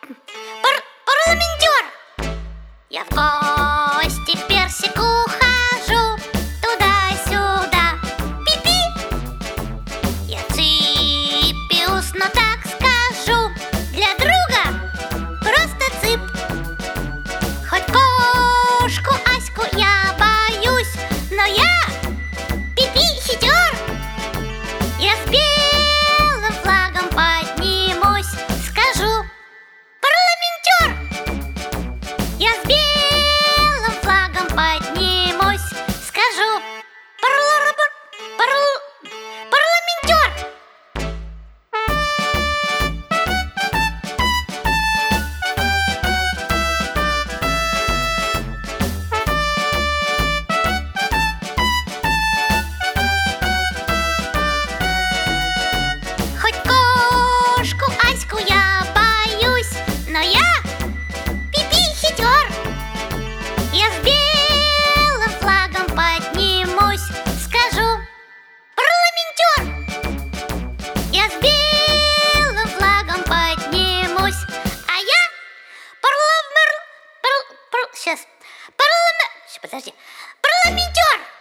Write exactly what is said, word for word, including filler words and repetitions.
Пар парламентер! Я в гости к персику хожу, туда-сюда, пи-пи. Я цыпиус, но так скажу, для друга просто цып. Хоть кошку Аську я боюсь, но я пи-пи хитер. Я с белым флагом поднимусь, скажу: парламентер! Я с белым флагом поднимусь, скажу: парламентер! Хоть кошку Аську я боюсь, но я пи-пи хитер. Я с белым флагом поднимусь, скажу: парламентер! Я с белым флагом поднимусь, а я парламент... Сейчас. Парламент... Подожди. Парламентер!